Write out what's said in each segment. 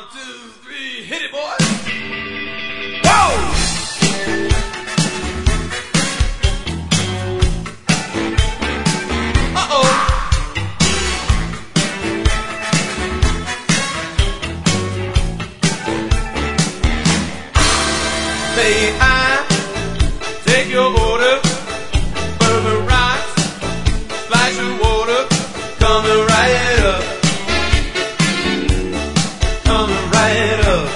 2, 3, hit it, boys. Whoa! May I take your order? Burger rocks, splash of water, coming right up, coming right up.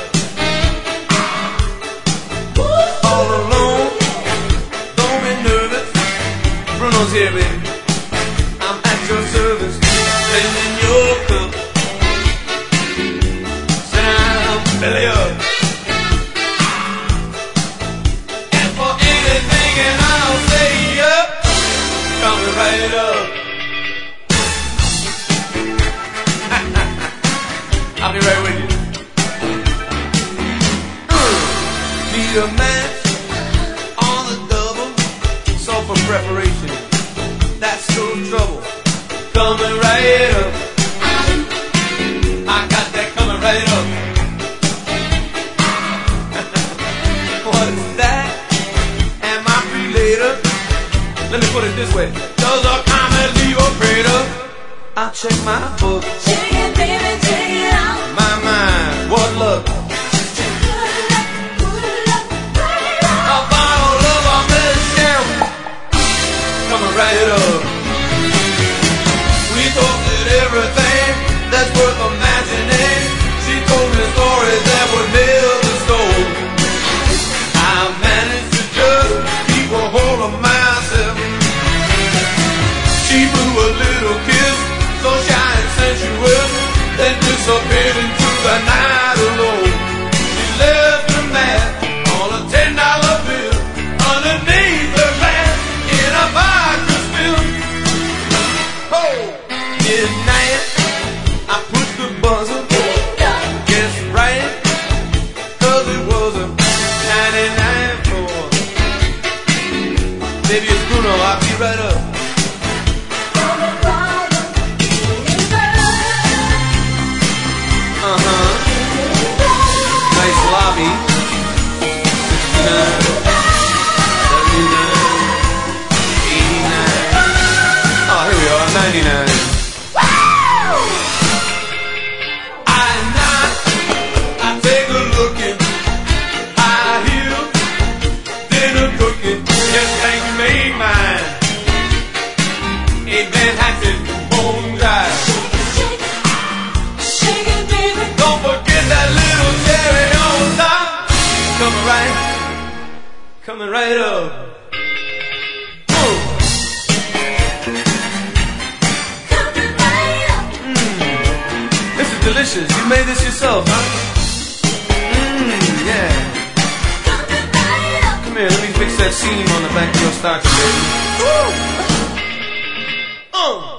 All alone, don't be nervous. Bruno's here, baby. I'm at your service, sending your cup. Sit down, belly up. Right up. I'll be right with you. Need a match on the double. Sulfur preparation. That's no trouble. Coming right up. I got that coming right up. What's that? Am I free later? Let me put it this way. Does a comedy operator? I'll check my book. Check it, baby, check it out. My mind, what luck. A bottle of our medicine coming right up. We thought that everything that's worth imagining. She told me stories that were never told. I managed to just keep a hold of myself. She blew a little kiss, so shy and sensual, then disappeared into the night alone. She left her mat on a $10 bill underneath her glass in a vodka spill. Oh, midnight, I pushed the buzzer, guess right, 'cause it was a 99 floor. Baby, it's Bruno, I'll be right up. Nice lobby. 69, 79, 89. Oh, here we are, 99. I knock, I take a look in. High heel, dinner cooking. Yes, thank you, made mine. Ain't Manhattan, bone dry. Don't forget that little cherry on top. Coming right up. This is delicious. You made this yourself, huh? Yeah. Come here, let me fix that seam on the back of your stocking, baby.